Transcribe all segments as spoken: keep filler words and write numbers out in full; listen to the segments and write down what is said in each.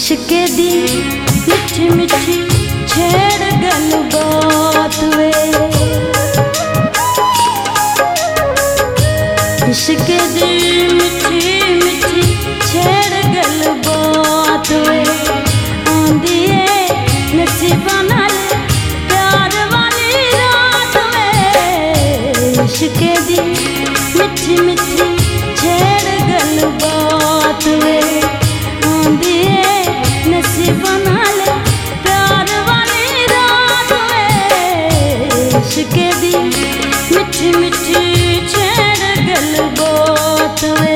इश्के दी मिठी मिठी छेड़ गल बात वे, इश्के दी मिठी मिठी छेड़ गल बात वे, आंदी है नसीबां नाल प्यार वाली रात वे, इश्के दी मिठी मिठी छेड़ गल बात वे, आंदी है नसीबां नाल प्यार वाली रात वे, इश्के दी मिठी मिठी छेड़ गल बात वे।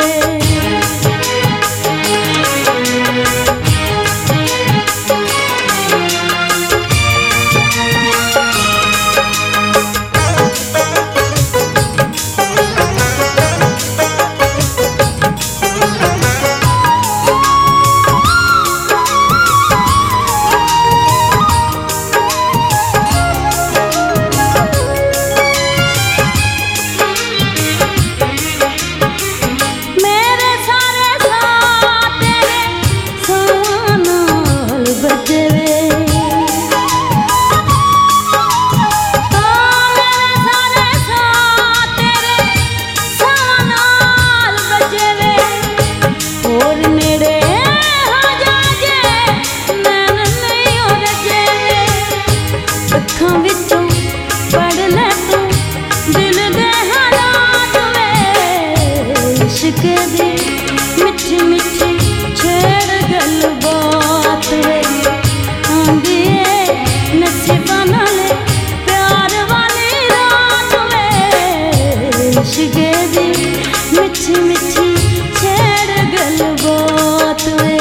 इश्के दी मिठी मिठी छेड़ गल बात वे, आंदी है नसीबां नाल प्यार वाली रात वे, इश्के दी मिठी मिठी छेड़ गल बात वे।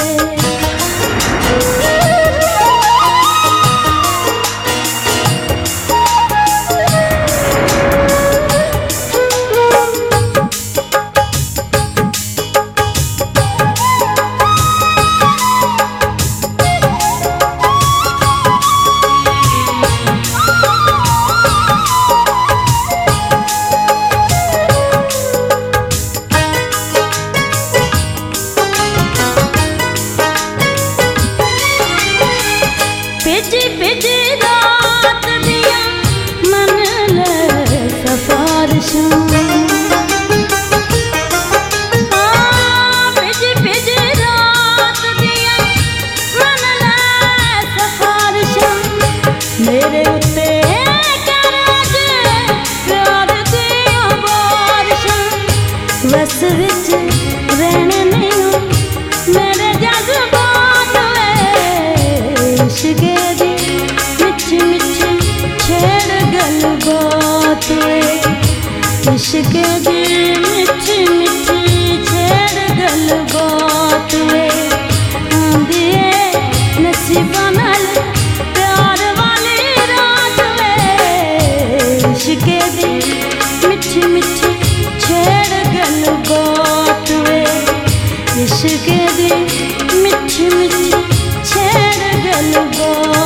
बिजी बिजी रात दिया मन ले सफारिशां, बिजी बिजी रात दिया मन ले सफारिशां, मेरे उत्ते कर अज प्यार दियां बारिशां, बस विच रहने नहीं हो मेरे जज्बात वे, इश्के दी मिठी मिठी छेड़ गल बात वे, इश्के दी मिठी मिठी छेड़ गल बात वे, आंदी है नसीबां नाल प्यार वाली रात वे, इश्के दी मिठी मिठी छेड़ गल बात वे, इश्के दी मिठी मिठी छेड़ गल बात।